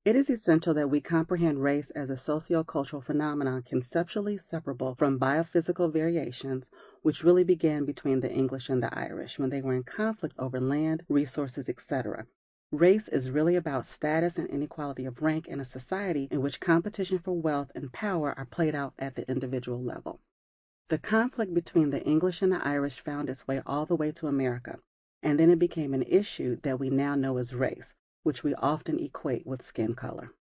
It is essential that we comprehend race as a sociocultural phenomenon conceptually separable from biophysical variations, which really began between the English and the Irish when they were in conflict over land, resources, etc. Race is really about status and inequality of rank in a society in which competition for wealth and power are played out at the individual level. The conflict between the English and the Irish found its way all the way to America, and then it became an issue that we now know as race, which we often equate with skin color.